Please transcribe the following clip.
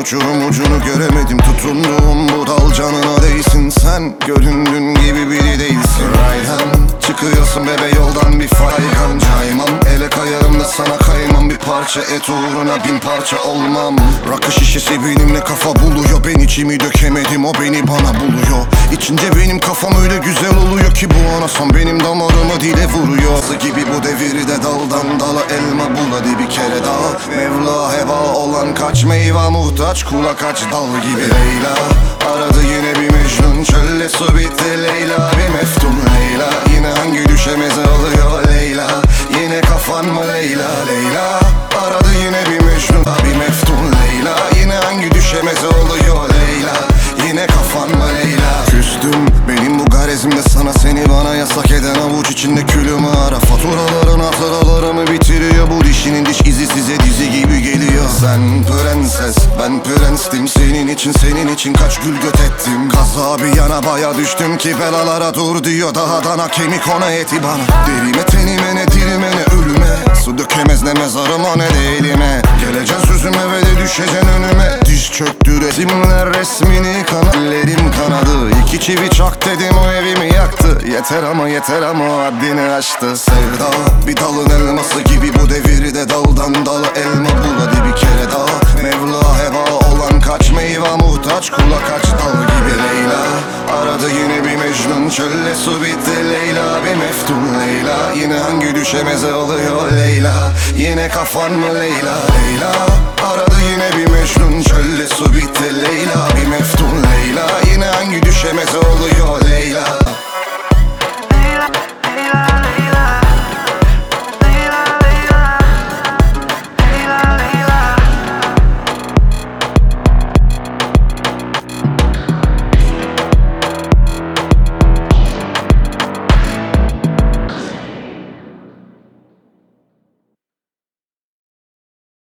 uçurum ucunu göremedim. Tutunduğum bu dal canına değsin. Sen göründüğün gibi biri değilsin. Raydan çıkıyorsun bebe yoldan bir faygan. Caymam ele kayarım da sana kaymam. Bir parça et uğruna bin parça olmam. Rakı şişesi benimle kafa buluyor. Ben içimi dökemedim, o beni bana buluyor. İçince benim kafam öyle güzel oluyor ki bu anasam benim damarımı dile vuruyor. Hızı gibi bu devirde daldan dala elma bul hadi bir kere daha. Mevla heba olan kaç meyve muhtaç kula kaç dal gibi. Leyla aradı yine bir Mecnun, çölle su bitti Leyla. Bir meftun Leyla, yine hangi düşemeze alıyor Leyla. Yine kafan mı Leyla? Leyla aradı yine bir Mecnun, bir meftun Leyla. Yine hangi düşemeze oluyor Leyla. Yine kafan mı Leyla? Küstüm benim bu garezimde sana, seni bana yasak eden avuç içinde külümü ara. Faturaların hatıralarımı bitiriyor, bu dişinin diş izi size dizi gibi geliyor. Sen prenses ben prenstim, senin için kaç gül göt ettim. Kaza bir yana baya düştüm ki belalara dur diyor. Dahadan kemik ona eti bana. Derime tenime ne dilime ne ölüme. Su dökemez ne mezarıma ne de elime. Geleceksin sözüme ve de düşeceksin önüme. Diş çöktü resimler resmini, kanallerim kanadı. İki çivi çak dedim o evimi yaktı. Yeter ama o haddini aştı. Sevda bir dalın elması gibi bu devirde daldan dala elma bul hadi bir kere daha. Mevla heba olan kaç meyve muhtaç kula kaç dal gibi. Leyla aradı yine bir Mecnun, çölle su bitti Leyla. Bir meftun Leyla, yine hangi düşemeze oluyor Leyla. Yine kafan mı Leyla? Leyla aradı yine bir Mecnun, çölle su bitti Leyla. Bir meftun